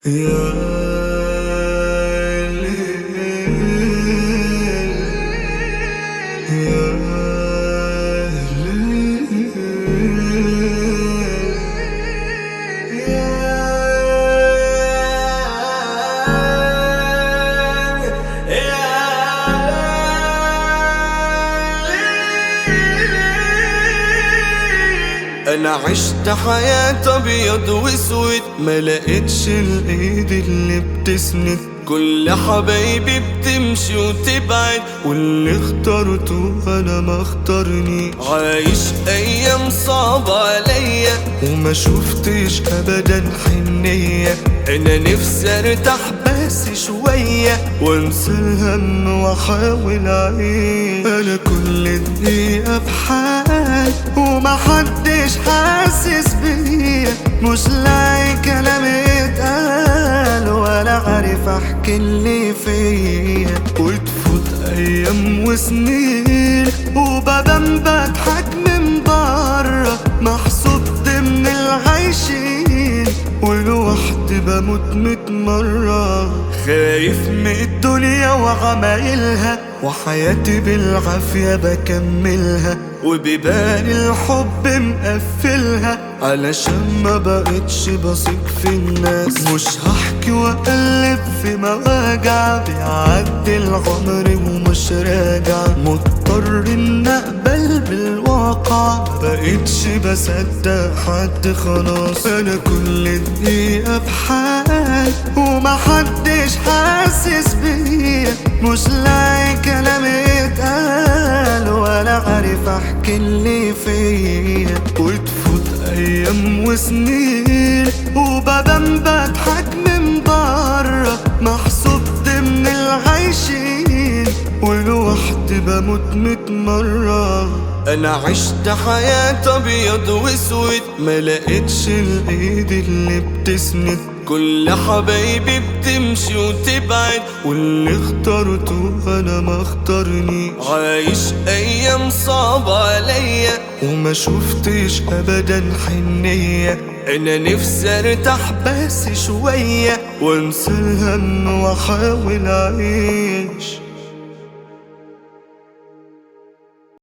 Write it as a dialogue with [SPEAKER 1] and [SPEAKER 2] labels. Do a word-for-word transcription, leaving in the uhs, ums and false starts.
[SPEAKER 1] يا ليل يا ليل انا عشت حياة ابيض واسود، ما لقيتش الايد اللي بتسند. كل حبايبي بتمشي وتبعد، واللي اخترته انا ما اختارني. عايش ايام صعبة عليا وما شفتش ابدا حنية. انا نفسي ارتاح بس شوية وانسى الهم واحاول اعيش. انا كل دقيقة بحال ومحدش حاسس بيا، مش لاقي كلام يتقال ولا عارف احكي اللي فيا. وتفوت ايام وسنين وببان بضحك من بره، محسوب ضمن العايشين ولوحدي بموت ميت مرة. خايف من الدنيا وعمايلها، وحياتي بالعافية بكملها، وبيبان الحب مقفلها علشان ما بقتش بثق في الناس. مش هحكي واقلب في مواجع، بيعدي العمر ومش راجع. مضطر ان اقبل بالواقع، مبقتش بصدق حد خلاص. انا كل دقيقة بحال ومحدش حاسس بيا، مش لاقي كلام يتقال ولا عارف احكي اللي فيا. وتفوت ايام وسنين وببان بضحك من بره، محسوب ضمن العايشين ولوحدي بموت ميت مرة. انا عشت حياة ابيض واسود، ما لقيتش الايد اللي بتسند. كل حبايبي بتمشي وتبعد، واللي اخترته انا ما اختارني. عايش ايام صعبة عليا وما شفتش ابدا حنية. انا نفسي ارتاح بس شوية وانسى الهم واحاول اعيش.